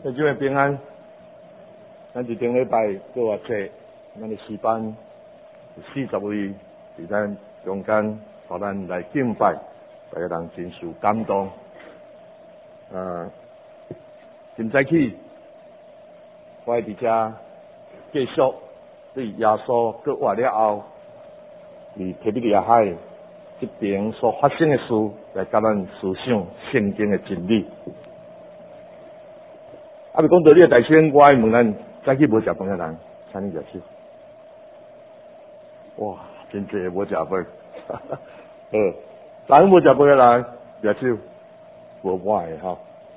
弟兄们平安。咱一顶礼拜过话册，咱的诗班40位伫咱中间，互咱来敬拜，大家人真受感动。今早起，我伫遮继续对耶稣过活了后，伫提比利亚海这边所发生的事，来甲咱思想圣经的真理。未讲道理的大声，我爱问咱早起无食饭的人，请你举手。哇，真济无食饭，昨昏无食饭的人举手，无满的哈。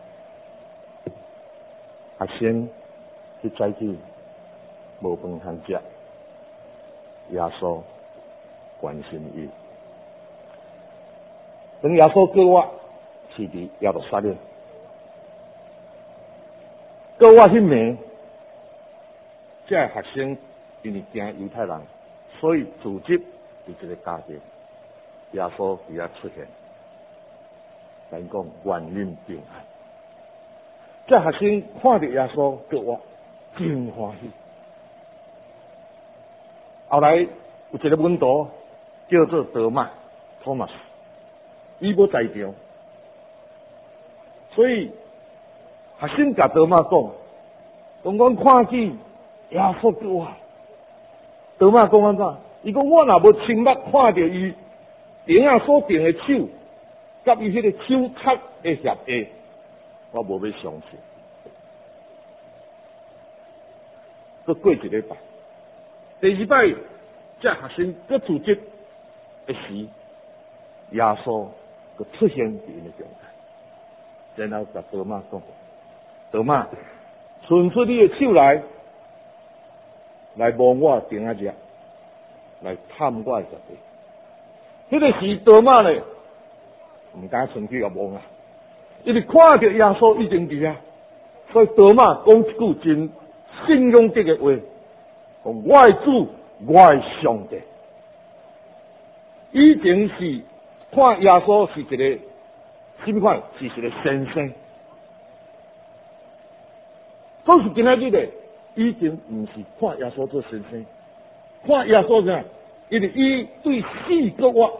学生去早起无饭通食，耶稣关心伊。等耶稣过活是伫耶路撒冷。过我迄暝，这学生因为惊犹太人，所以组织伫一个家庭，耶稣伫遐出现，咱讲愿恁平安。这学生看到耶稣过活，真欢喜。后来有一个门徒叫做德玛 （Thomas）， 伊无在场，所以学生甲德玛讲，当阮看见耶稣过活，德玛讲安怎？伊讲我若无亲目看到伊顶下所定的手，甲伊迄个手擦的协议，我无要相信。佮过一礼拜，第二摆，这学生佮组织的时，耶稣佮出现伫因的中间，然后甲德玛讲。德玛，伸出你的手来摸我顶仔只，来探我的实地。迄个时，德玛呢，唔敢伸去摸啊，因为看到耶稣已经伫啊，所以德玛讲一句真信用这个话，讲我的主，我的上帝。以前是看耶稣是一个什么款？是一个先生。可是今仔日咧，已经唔是看耶稣做先生，看耶稣啥？因为伊对死过活，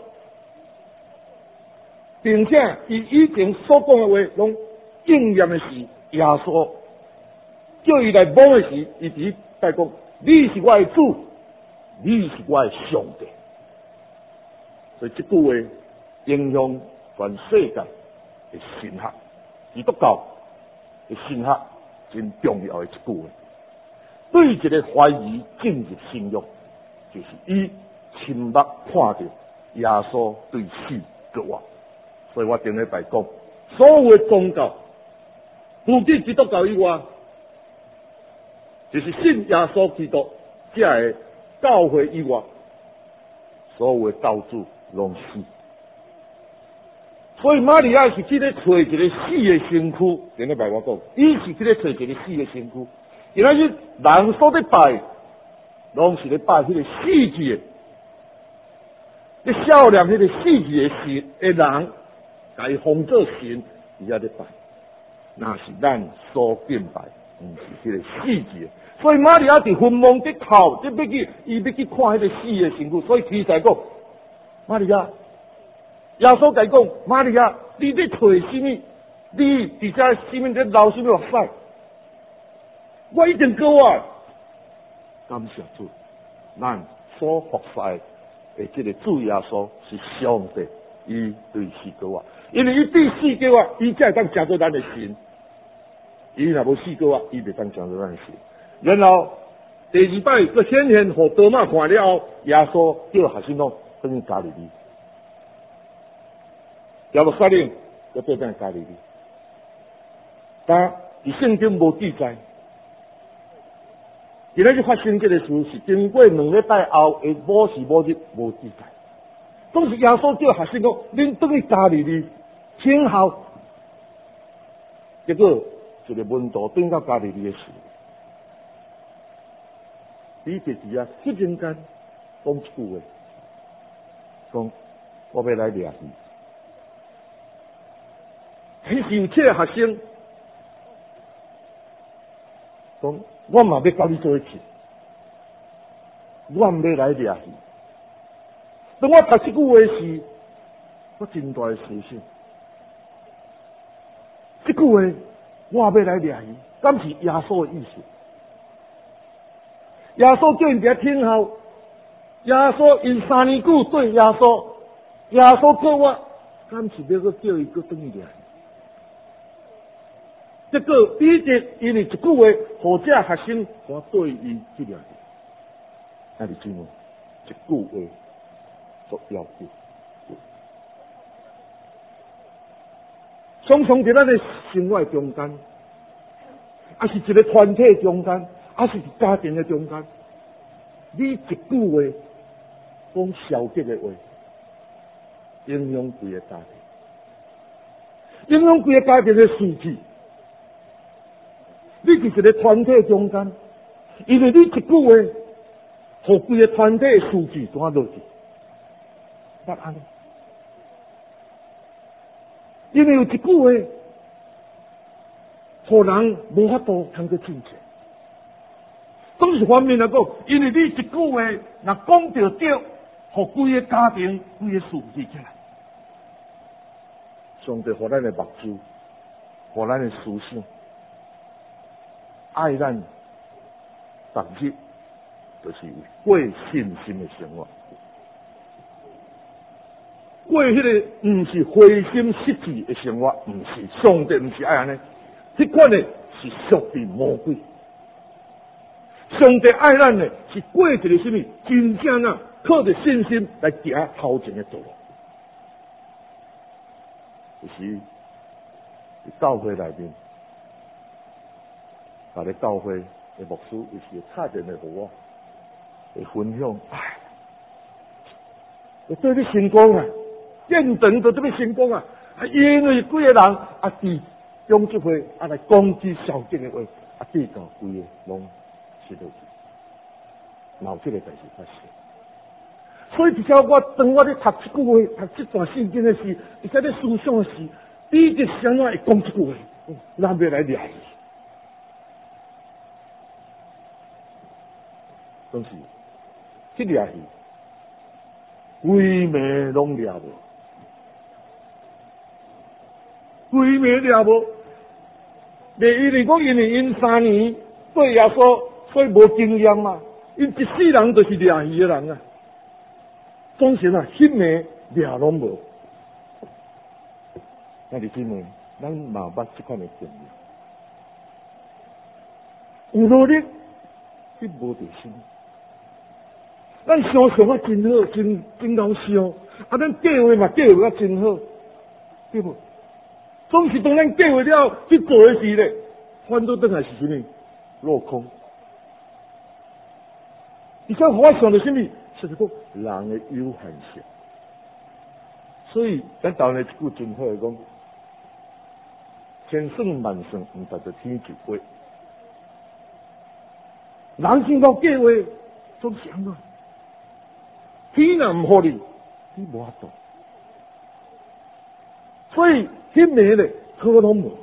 并且伊以前所讲的话，拢应验的是耶稣叫伊来摸的时，伊伫在讲：你是我的主，你是我的上帝。所以这句话影响全世界的神学，基督教的神学。真重要的一句话，对一个怀疑进入信仰，就是伊亲目看到耶稣对死过活。所以我顶礼拜讲，所有的宗教，除去基督教以外，就是信耶稣基督这个教会以外，所有的教主拢死。所以玛利亚是去咧找一个死的身躯，顶礼拜我讲，伊是去咧找一个死的身躯。今仔日人所咧拜，拢是咧拜迄个死去的，咧孝念迄个死去的神的人，甲伊奉做神，伊遐咧拜，那是咱所敬拜，毋是迄个死去的。所以玛利亚伫坟墓伫头，伊要去看迄个死的身躯，所以天才讲，玛利亚。耶稣甲伊讲：玛利亚，你咧找什么？你伫遮什么咧流什么目屎？我已经过啊！感谢主，咱所服侍的这个主耶稣是上帝，伊对死过活，因为伊对死过活，伊才会当成做咱的神。伊若无死过活，伊袂当成做咱的神。然后第二摆，佮显现互多马看了后，耶稣叫学生讲：等于加利利。耶路撒冷要做变加利利，但伫圣经无记载。今仔日发生这个事是经过2礼拜后的某时某日无记载。当时耶稣叫学生讲：恁等去加利利听候。结果一个门徒转到加利利的时，彼得伫啊忽然间讲一句话，讲我要来掠鱼。迄时有这个学生， 讲我嘛要甲你做一起，我唔要来掠去。当我读这句话时，我真大的思想。这句话我要来掠去，敢是耶稣的意思？耶稣叫人家听候，耶稣因3年久对耶稣，耶稣叫我，敢是要个叫伊个等于掠去？结果彼得因为一句话，互这学生我对伊去掠去。那你知无？一句话作要紧。常常在咱的生活中间，还是一个团体中间，还是家庭的中间，你一句话讲消极的话，影响规个家庭，影响规个家庭的士气。你是一个团体中间，因为你一句话，互规个团体的士气怎落去？答案。因为有一句话，互人无法度通去进前。总是方面来讲，因为你一句话，若讲到对，互规个家庭、规个士气起来。上帝互咱的目睭，互咱的思想，爱咱逐日，就是过信心的生活。过迄个唔是灰心失志的生活，唔是上帝，唔是爱安尼，迄款的是属于魔鬼。上帝爱咱的是过一个什么真正啊，靠着信心来行头前的道路。就是教会内面，把咧教会的牧师有时打电话给我，会分享，我对你成功啊！见证到这么成功啊！因为几个人伫中集会来攻击消极的话，结果规个拢失落去，有这个代志发生。所以只要我当我咧读这句话、读这段圣经的时，而且咧思想的时，第一个想法会讲这句话，咱要来掠去。总是去掠去，规暝拢掠无。规暝掠无，袂因为讲因3年对耶稣，所以无经验嘛。因一世人就是掠鱼的人啊，总是迄暝掠拢无。那你知问，咱嘛捌这款的经验，有努力，你无着心。咱想想啊真好，真够想，咱计划嘛计划啊真好，对不？总是当咱计划了去做的时咧，反倒转来是什么？落空。而且我想到什么？就是讲人的有限性。所以咱台湾的一句真好讲，千算万算，唔达到天一way。人生到计划总是安怎？天若唔好你，你无法度。所以迄暝咧，可拢无。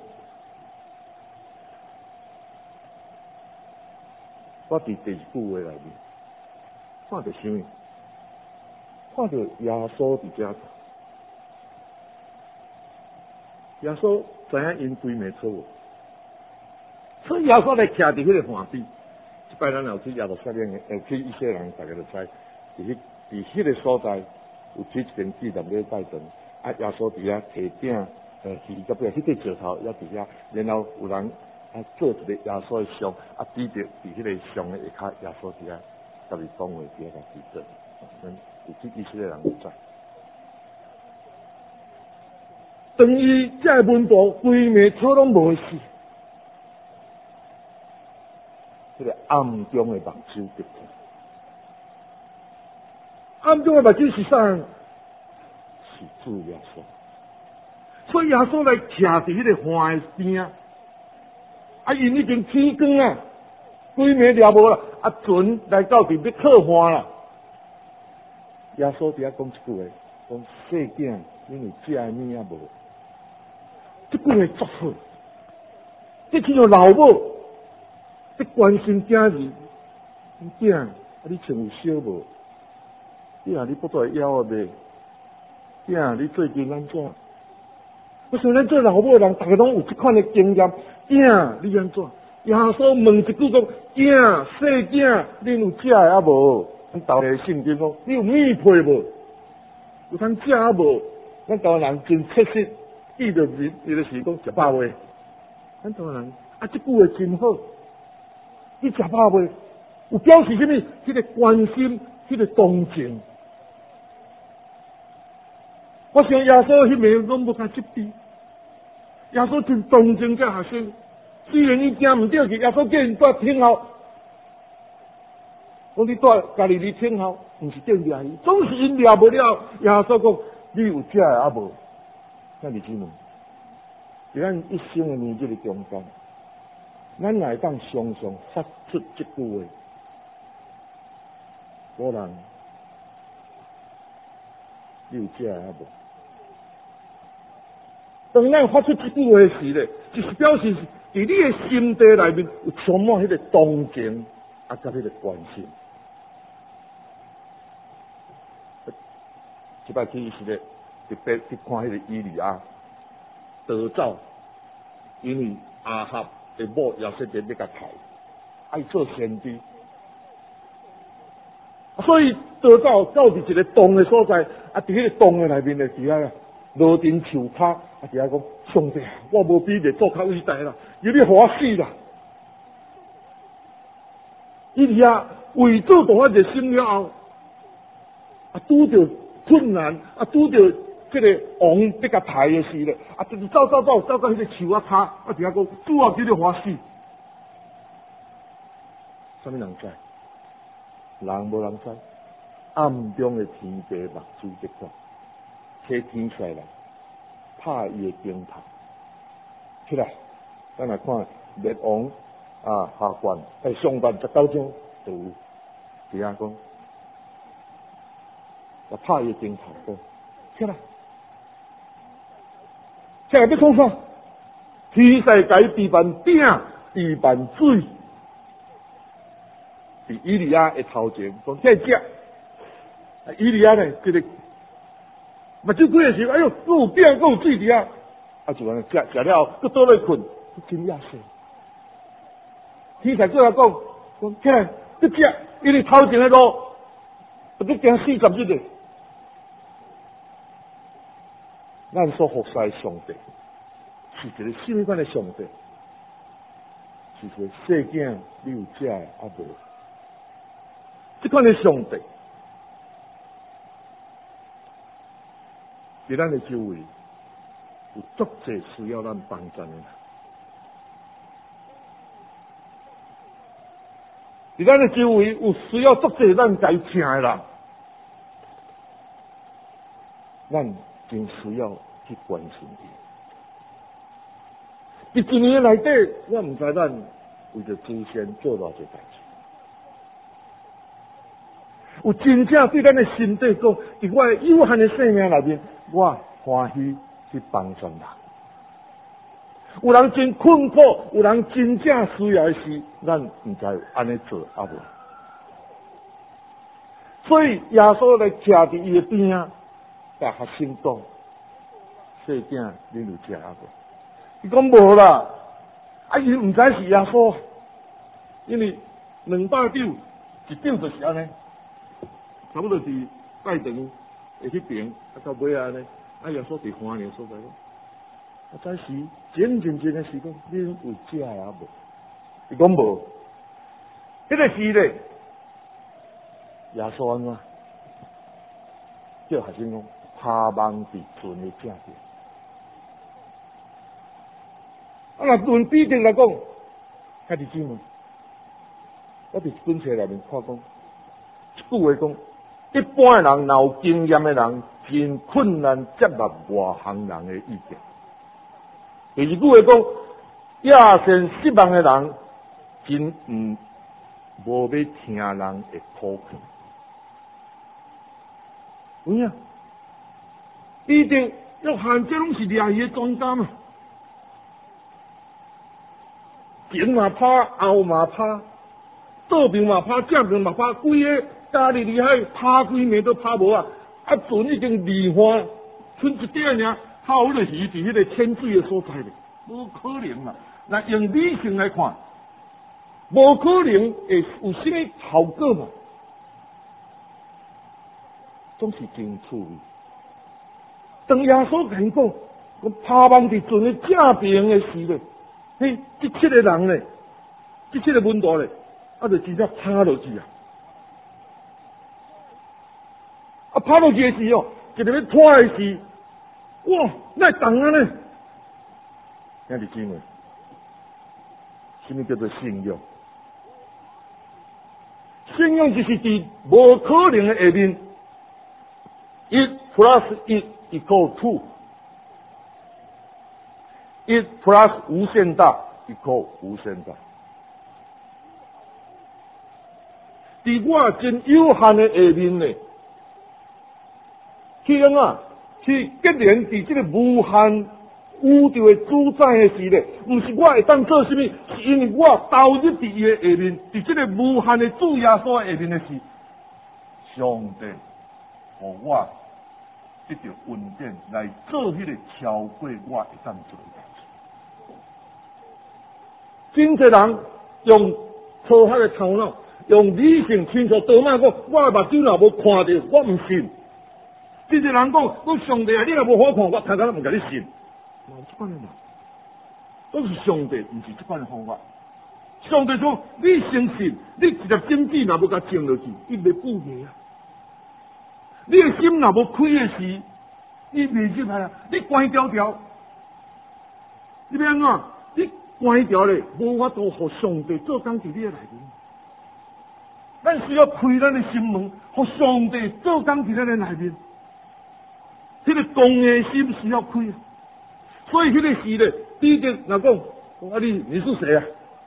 我伫第一句话内面看到什么？看到耶稣伫遮。耶稣知影因规暝错误，所以耶稣来徛伫迄个岸边。一摆咱有去耶路撒冷的，有去以色列人，大家就知，伫迄个所在有起一间纪念礼拜堂，耶稣伫遐提鼎鱼甲饼，迄个石头也伫遐，然后有人做一个耶稣的像，指着伫迄个像的下骹，耶稣伫遐甲伊讲话，伫遐甲指着，有去以色列人就知。当伊这文道规暝错拢无事，这个暗中的目睭得看，暗中的目睭是啥？是主耶稣。所以耶稣来徛伫迄个岸的边因已经天光啊，规暝掠无啦，船来到伫要靠岸啦。耶稣伫遐讲一句话，讲细囝，因为食的物无。这句话足好，这像老母你关心囝儿，囝，啊你穿有烧无？囝，你不带腰啊未？囝，你最近安怎？我想咱做老母的人，大家拢有这款的经验。囝，你安怎？耶稣问一句讲：囝，细囝，恁有食的啊无？咱道的圣经讲：你有面配无？有通食啊无？咱台湾人真切实，记着伊就是讲食饱未？咱台湾人啊，这句话真好。你食饱未？有表示什么？迄个关心，迄个同情。我想耶稣迄面拢无甲接地，耶稣真同情这学生。虽然伊惊唔对去，耶稣叫因带听候，讲你带家己去听候，唔是对掠伊，总是因掠无了。耶稣讲：你有食的啊无？咱弟兄们，在咱一生的年纪的中间，咱来当常常发出这句话：某人，你有食的啊无？当咱发出这句话时咧，就是表示在你的心底内面有充满迄个同情，啊，甲迄个关心。这摆去是咧，特别去看迄个以利亚逃走，因为亚哈的某亚瑟杰要甲杀，爱做先知，所以逃走到伫一个洞的所在，啊，伫迄个洞的内面咧，伫遐落阵树骹，啊，伫遐讲上帝，我无比你做较伟大啦，有你活死啦！以利亚为做大一个心了后，啊，拄着困难，啊，拄着这个王要甲杀的时咧，啊，就是走到迄个树啊骹，啊，伫遐讲主啊，叫你活死！啥物人知？人无人知，暗中的天地目睭一看，这天使来拍伊的肩头，起来，咱来看列王啊下卷上卷19章就有，伫遐讲，啊拍伊的肩头讲，起来，起来要创啥？天使甲伊地板鼎，地板水。伫以利亚的头前讲起来食，以利亚呢，这个目睭开的时候，哎呦，佫有饼，佫有水伫遐，啊就安尼食了后，佫倒来困，真野死。天才过来讲起来，佫食，因为头前的路，佫行40日的。咱所服侍的上帝，是一个什么款的上帝？是一个细囝，你有食的啊无？这款的上帝，在咱的周围有足侪需要咱帮助的人，在咱的周围有需要足侪咱该听的人，咱真需要去关心伊。伫一年内底，我唔知咱为着祖先做偌济代志。有真正对咱的身体讲，伫我的有限的生命内面，我欢喜去帮助人。有人真困苦，有人真正需要的事，咱唔知有安尼做啊无？所以耶稣来徛伫伊的边啊，甲学生讲：细囝，你有食啊无？伊讲无啦，啊伊唔知是耶稣，因为200张，一张就是安尼。差不多是拜堂的迄边，啊到尾啊呢，啊耶稣伫花莲所在讲，啊早时真的是讲，你有食啊无？伊讲无，迄个时咧，耶稣安怎叫学生讲，趴网伫船的正边。啊，若论比定来讲，家己姊妹，我伫一本册内面看讲，一句话讲。一般的人，若有经验的人，真困难接纳外行人的意见。第二句话讲，亚善失望的人，真无要听人的苦劝。有影，必定约翰这拢是掠伊的专家嘛。 前嘛拍，后嘛拍，左边嘛拍，正边嘛拍，规个家里厉害，拍几暝都拍无啊！啊，船已经离岸，剩一点尔，还有迄个鱼伫迄个浅水的所在咧，无可能啦！那用理性来看，无可能会有什么效果嘛？总是真趣味。当耶稣甲伊讲，我拍网伫船的正边的时咧，嘿，这7个人咧，这7个问题咧，啊，就真正拍落去啊！啊，拍落去的时候，一个要拖的时，哇，那动啊呢？兄弟姊妹，什么叫做信仰？信仰就是伫无可能的下面，1+1=2，1+无限大无限大。伫我真有限的下面呢，去安怎去结连伫这个无限宇宙的主宰的时咧，毋是我会当做什么，是因为我投入伫伊的下面，伫这个无限的主耶稣的下面的是上帝，互我得到恩典来做迄个超过我会当做的代志。真侪人用科学的头脑，用理性清楚倒卖讲，我目睭若无看到，我毋信。真侪人讲，我上帝啊，你若无好看，我头壳毋甲你信。冇这款的嘛，都是上帝，毋是这款的方法。上帝说，你相信，你一粒金子若无甲种落去，伊袂富个啊。你的心若无开的时，你袂入来啊。你关条条，你要安怎？你关条咧，无法度互上帝做工伫你的内面。咱需要开咱的心门，互上帝做工伫咱的内面。这个公的心需要开啊。所以迄个时咧，彼得若讲，我讲你是谁啊？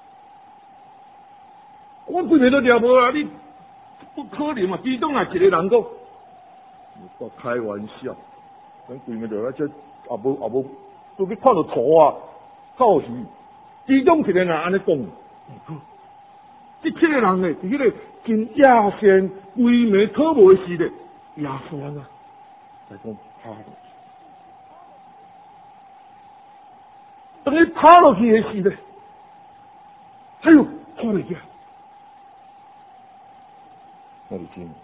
我规暝都抓无啊！你不可能嘛！其中啊一个人讲，我开玩笑，咱规暝就这也无都去看到图啊，靠戏。其中一个人安尼讲，这7个人咧，伫迄个真亚线规暝讨无的时咧，耶稣啊，来讲拍落去。当你拍落去的时咧，哎呦，看袂见。我哋知，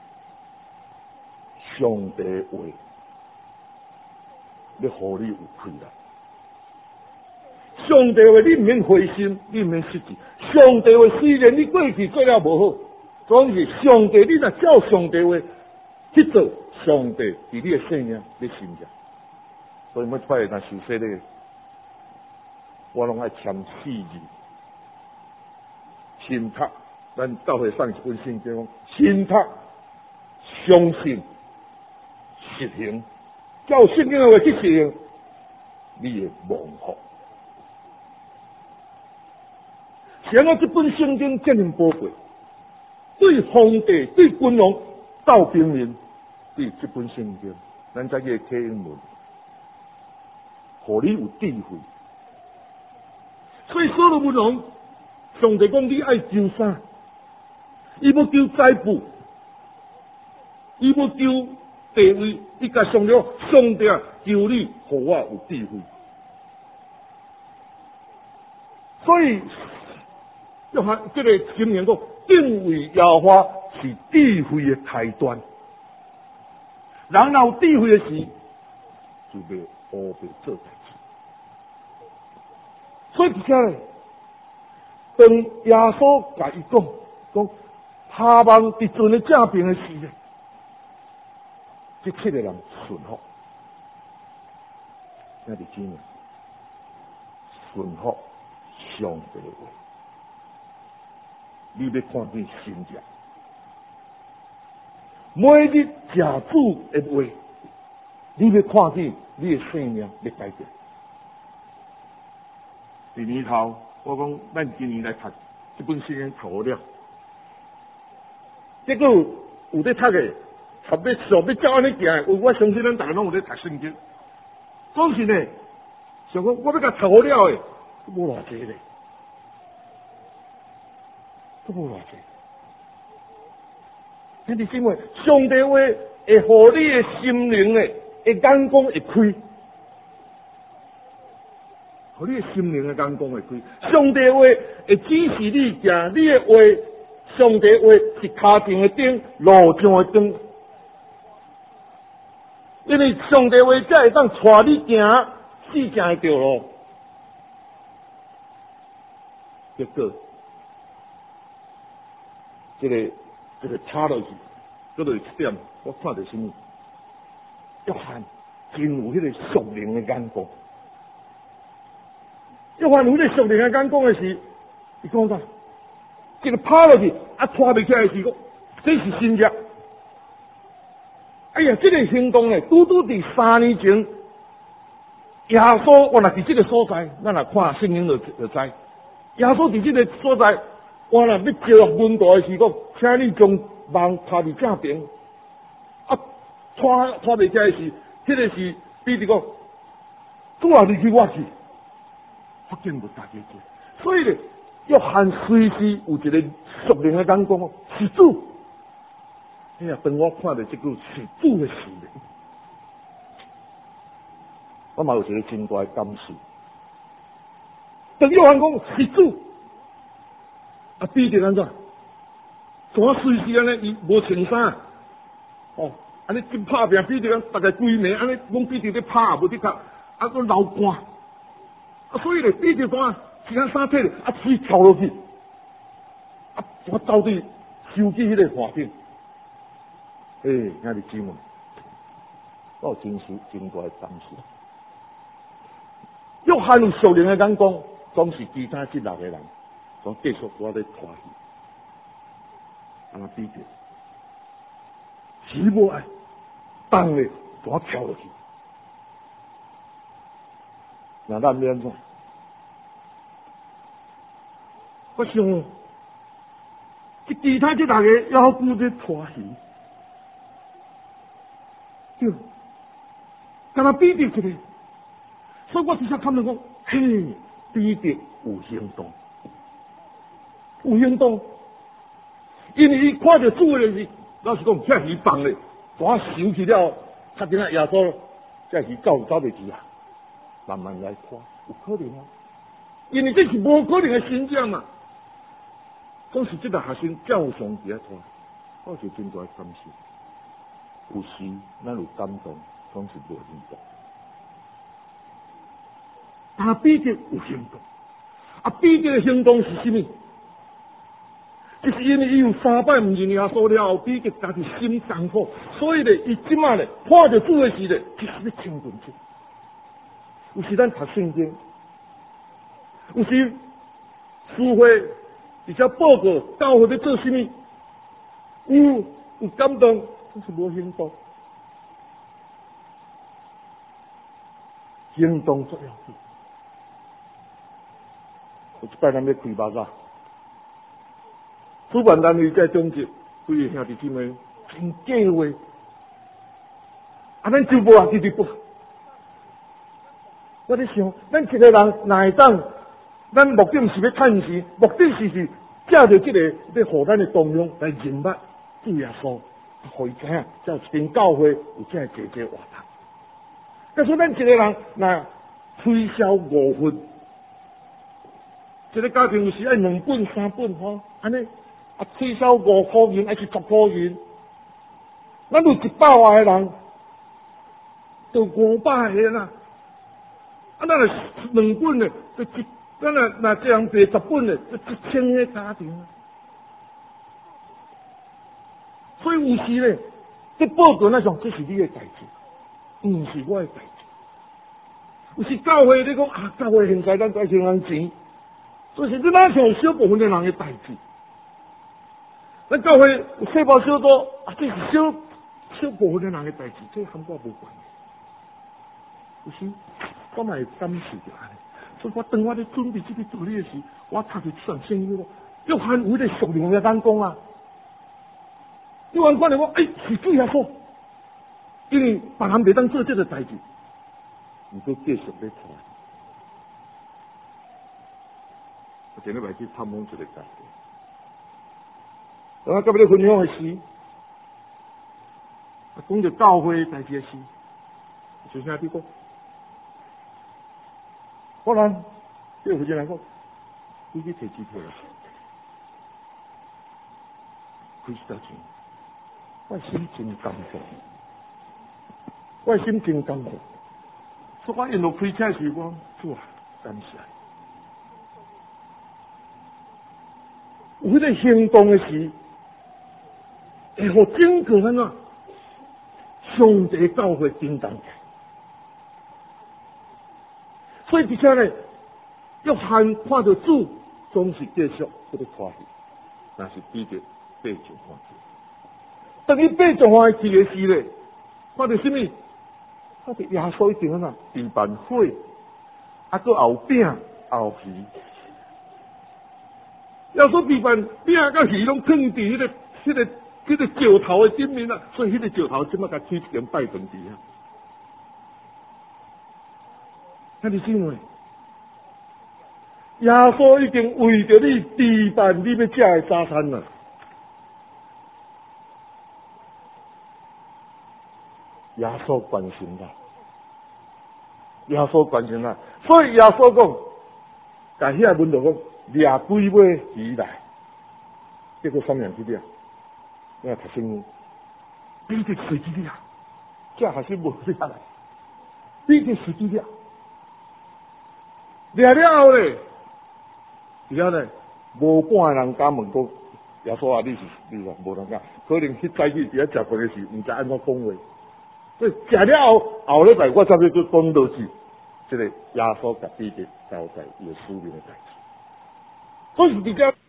上帝话，要互你有开啦。上帝话，你唔免灰心，你唔免失志。上帝话，虽然你过去做了无好，总是上帝，你若照上帝话去做，上帝伫你的生命你心着。所以我出来若受洗咧，我拢爱签4字：信读。咱教会上一本圣经讲，信读、相信、实行，照圣经的话去实行，你会蒙福。像我这本圣经这么宝贵，对皇帝、对君王、到平民，对这本圣经，咱再去睇英文，互你有智慧。所以所罗门王，上帝讲你爱求啥？伊要求财富，伊要求地位，伊甲上帝上帝啊，求你互我有智慧。所以，要喊这个经验讲，敬畏耶和华是智慧的开端。人有智慧的时，就袂乌白做代志。所以，而且咧，当耶稣甲伊讲。下望伫船的正边的时咧，这7个人顺服，兄弟姊妹，顺服上帝的话，你要看见神迹。每日食主的话，你要看见你的生命要改变。第年头，我讲咱今年来读这本圣经读了。结果有在读的，特别上要照安尼行，我相信咱大家拢有在读圣经。总是呢，想讲我要甲读好了的，无偌济咧。 都无偌济。兄弟姊妹，上帝话会互你的心灵的眼光会开，互你的心灵的眼光会开。上帝话会指示你行，你的话，上帝话是脚前的灯，路上的灯。因为上帝话才会当带你行四正的道路。结果，这个插落去，嗰度一点，我看到什么？约翰真有迄个属灵的眼光。约翰有迄个属灵的眼光的是，伊讲啥？这个趴落去，拖袂起来的时，这是新约。哎呀，这个行动呢，拄伫3年前，耶稣原来伫这个所在，咱来看圣经就知。耶稣伫这个所在，原来要招门徒的时候，请你将网插伫正边，拖袂起来是，迄个是彼得讲，主啊，你去我去，发现无大结局。所以咧，约翰随时有一个属灵的眼光哦，是主。哎呀，当我看到这句是主的时咧，我嘛有一个真大的感受。当约翰讲是主，彼得安怎？怎随时安尼伊无穿衫，哦，安尼真拍拼，彼得讲大概规暝安尼，讲彼得咧拍无得卡，佫流汗，所以咧彼得怎时间衫脱咧，水跳落去，我走对收起迄个话顶。兄弟姊妹，我有真大的感受。约翰有属灵的眼光，总是其他这6个人，总继续我咧拖戏，安那彼得，死无爱，当咧怎跳落去？那咱要安怎？我想，其他这6个要顾咧拖戏。对，干那彼得一个，所以我直接看到讲，嘿，彼得有行动，有行动，因为伊看到主的是，老实讲，这鱼放咧，我收起了，他今仔耶稣，这鱼走袂住啊，慢慢来看，有可能啊，因为这是无可能的现象嘛，总是这个学生照常伫遐拖，我就真大感受。有时咱有感动，总是无行动。彼得有行动，彼得的行动是什么？就是因为伊有3摆唔认耶稣了后，彼得家己心痛苦，所以咧，伊即马咧看着主的时咧，就是要清顿出。有时咱读圣经，有时书会而且报告教会要做什么，有感动。是无行动，行动最要紧。有一摆咱要开目仔，主办单位在中间，规个兄弟姊妹真计划，咱就无直直播。我咧想，咱一个人哪会当？咱目的是要趁钱，目的是借着这个要互咱的同乡来认捌主耶稣。互伊知影，才有一间教会有这样济活动。假说咱一个人若推销5份，一个家庭有时爱2本3本吼，安尼推销5块钱还是10块钱，咱有100外个人，就500个啦。咱若2本的，就咱若这样卖10本的，就1000个家庭啊。所以有时咧，这报告那种，这是你的代志，唔是我的代志。有时教会你讲教会现在咱在收人钱，所以是咱像小部分的人的代志。咱教会有细胞小多，这是小部分的人的代志，这和我无关。有时我嘛会感受着安尼，所以我当我咧准备这个道理的时，我读着上圣经咯，约翰有咧属灵的眼光啊。约翰看到我，是主耶稣，因为别人袂当做这个代志，你都继续咧传。我今日来去探访一个家庭， 我今日咧分享的诗，讲着教会代志的诗，就啥地讲？可能对有些人讲，你去摕支票，开始到钱，我心真感动，我心真感动。所以我沿路开车时，我主啊，感谢。有迄个行动的时，会互整个咱啊，上帝教会叮当起。所以而且呢，约翰看到主，总是继续搁咧看去，那是彼得爬上看去。当伊爬上看去的时咧，看到什么？看到耶稣一定啊，地板火，还搁后饼后鱼。耶稣地板饼甲鱼拢放伫迄个石头的顶面啊，所以迄个石头即马甲起一间拜堂伫遐。看你信未？耶稣已经为着你地板你要食的早餐啦。耶稣关心啦，耶稣关心啦，所以耶稣讲，甲遐门徒讲，掠几尾鱼来，结果3两去掠，你读圣经，彼得随机掠，这还是无掠来，彼得随机掠，掠了后咧，然后咧，无半个人敢问讲，耶稣啊，你啊，无人敢，可能去早起伫遐食饭的时，毋知安怎讲话。所以食了后礼拜我才去讲落去，这个耶稣甲彼得交代伊的使命的代志。所以伫遮。